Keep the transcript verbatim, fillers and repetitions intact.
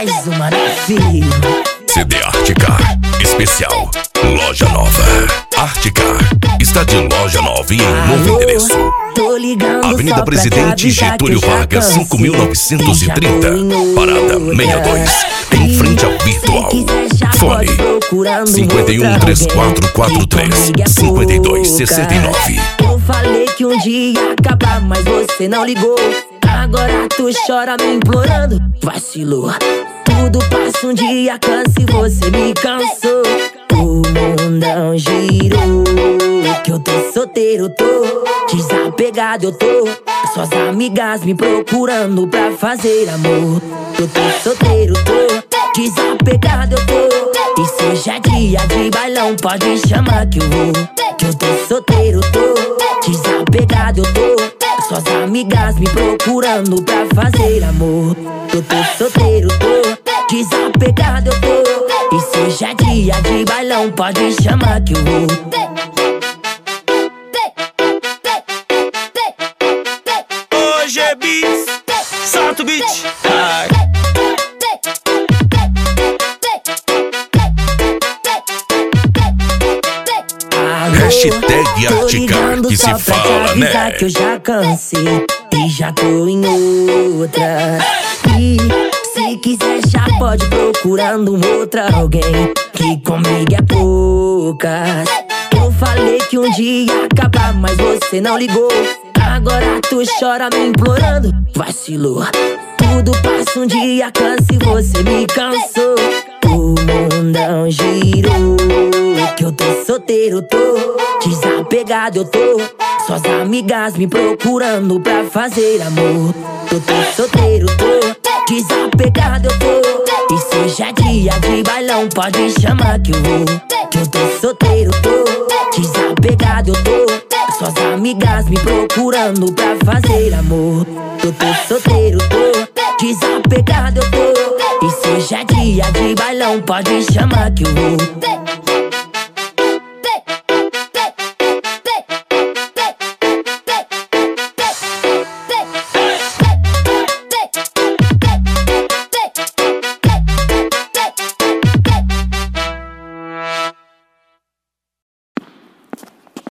Mais uma, né, filho? C D Artecar Especial Loja Nova. Artecar está de loja nova e em novo endereço. Tô ligando Avenida Presidente Getúlio Vargas, cinco mil novecentos e trinta, Parada sessenta e dois, em frente ao Virtual. Fone cinco um três quatro quatro três cinco dois seis nove. Eu falei que um dia ia acabar, mas você não ligou. Agora tu chora me implorando, vacilou. Tudo passa, um dia cansa e você me cansou. O mundão girou, que eu tô solteiro, tô desapegado, eu tô. Suas amigas me procurando pra fazer amor. Eu tô solteiro, tô desapegado, eu tô. E se hoje é dia de bailão, pode chamar que eu vou. Que eu tô solteiro, tô desapegado, eu tô. Suas amigas me procurando pra fazer amor. Eu tô solteiro, tô desapegado, eu tô. E se hoje é dia de bailão, pode chamar que eu vou. Hoje é beats, solta o beat. Ai. Hashtag Artecar, que se fala, né? Que eu já cansei e já tô em outra. E se quiser já pode procurando um outra alguém, que comigo é poucas. Eu falei que um dia ia acabar, mas você não ligou. Agora tu chora me implorando, vacilou. Tudo passa, um dia cansa e você me cansou. O mundão girou, que eu tô solteiro, tô desapegado, eu tô. Suas amigas me procurando pra fazer amor. Eu tô solteiro, tô desapegado, eu tô. E se hoje é dia de bailão, pode chamar que eu vou. Que eu tô solteiro, tô desapegado, eu tô. Suas amigas me procurando pra fazer amor. Eu tô solteiro, tô desapegado, eu tô. E se hoje é dia de bailão, pode chamar que eu vou.